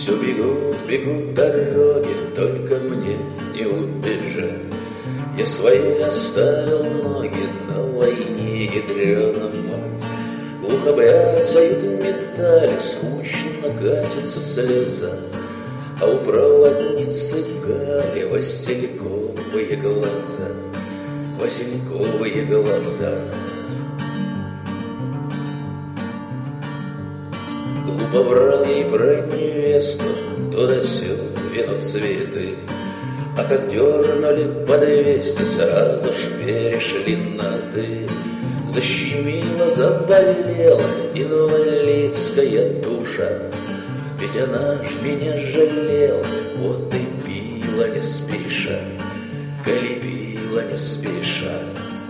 Все бегут, бегут дороги, только мне не убежать. Я свои оставил ноги на войне ядреном мать. Глухо бряцают медали, скучно катится слеза, а у проводницы Гали васильковые глаза, васильковые глаза. Глупо врал ей про невесту, то да сё, вино цветы. А как дернули по 200, сразу ж перешли на «ты». Защемила, заболела инвалидская душа, ведь она ж меня жалела, вот и пила не спеша, коли пила не спеша.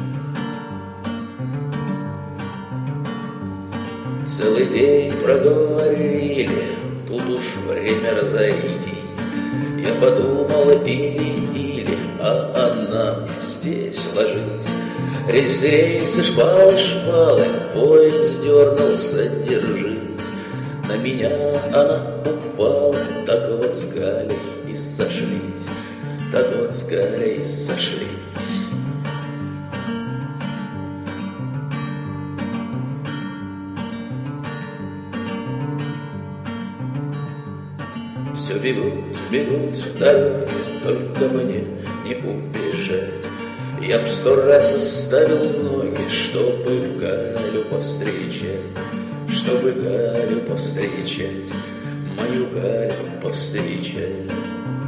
Целый день проговорили, тут уж время разойтись. Я подумала или, а она мне здесь ложись. Рельсы, шпалы, поезд дернулся, держись. На меня она упала, так вот с Галей и сошлись, так вот с Галей и сошлись. Все бегут, бегут дороги, только мне не убежать. Я б 100 раз оставил ноги, чтобы Галю повстречать, чтобы Галю повстречать, мою Галю повстречать.